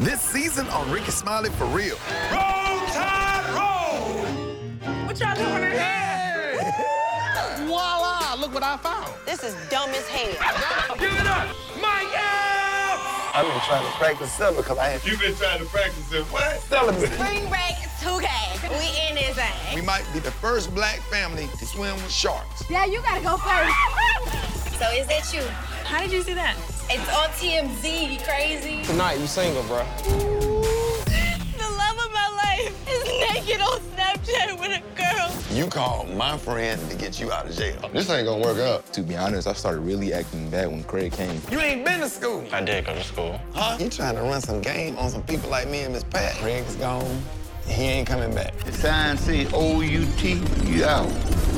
This season on Ricky Smiley For Real. Roll Tide, roll! What y'all doing in here? Voila! Look what I found. This is dumb as hell. Give it up, Mike Epps! I've been trying to practice Stella because I had You've been trying to practice it, what? Stella. Spring break 2K. We in this thing. We might be the first black family to swim with sharks. Yeah, you gotta go first. So is that you? How did you see that? It's on TMZ, you crazy? Tonight, you single, bro. The love of my life is naked on Snapchat with a girl. You called my friend to get you out of jail. This ain't gonna work out. To be honest, I started really acting bad when Craig came. You ain't been to school. I did go to school. Huh? You trying to run some game on some people like me and Miss Pat. Craig's gone. He ain't coming back. The sign say O-U-T, you out.